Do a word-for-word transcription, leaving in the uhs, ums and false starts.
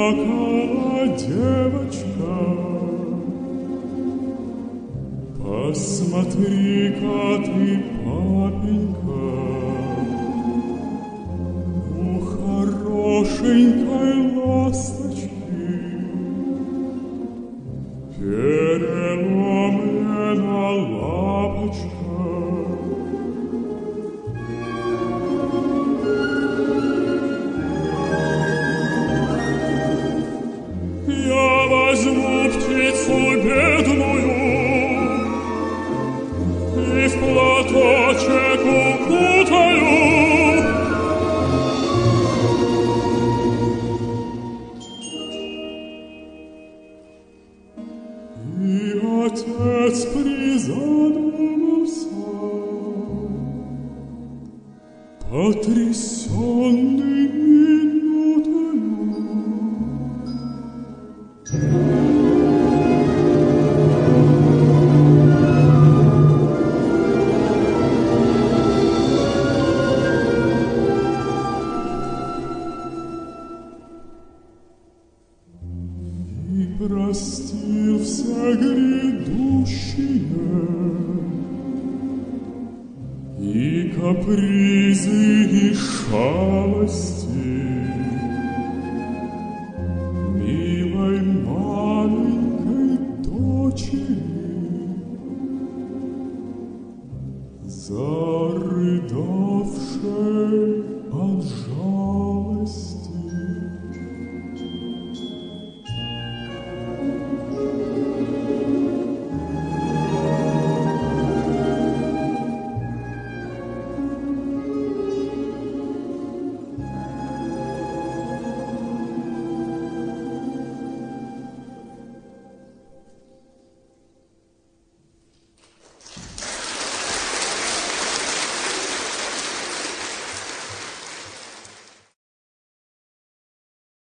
плакала девочка. Посмотри-ка ты, папенька, у хорошенькой ласточки переломлена лапочка. Я возьму птицу бедную и в платочек укутаю. И отец призадумался, потрясенный минутою. И простил все грядущие, и капризы, и шалости,